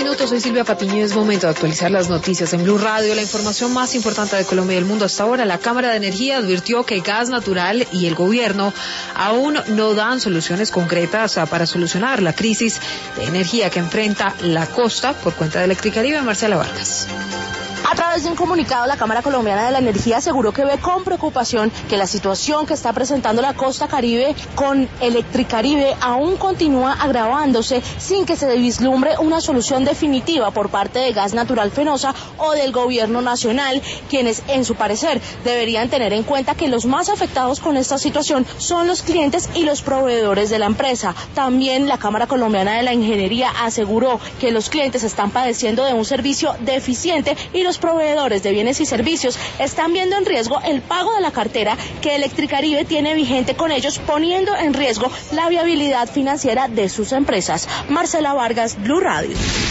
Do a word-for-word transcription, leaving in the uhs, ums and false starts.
minutos, soy Silvia Patiño y es momento de actualizar las noticias en Blue Radio. La información más importante de Colombia y del mundo hasta ahora. La Cámara de Energía advirtió que Gas Natural y el gobierno aún no dan soluciones concretas para solucionar la crisis de energía que enfrenta la costa por cuenta de Electricaribe. Marcela Vargas. A través de un comunicado, la Cámara Colombiana de la Energía aseguró que ve con preocupación que la situación que está presentando la costa Caribe con Electricaribe aún continúa agravándose sin que se vislumbre una solución definitiva por parte de Gas Natural Fenosa o del gobierno nacional, quienes, en su parecer, deberían tener en cuenta que los más afectados con esta situación son los clientes y los proveedores de la empresa. También la Cámara Colombiana de la Ingeniería aseguró que los clientes están padeciendo de un servicio deficiente y los proveedores de bienes y servicios están viendo en riesgo el pago de la cartera que Electricaribe tiene vigente con ellos, poniendo en riesgo la viabilidad financiera de sus empresas. Marcela Vargas, Blue Radio.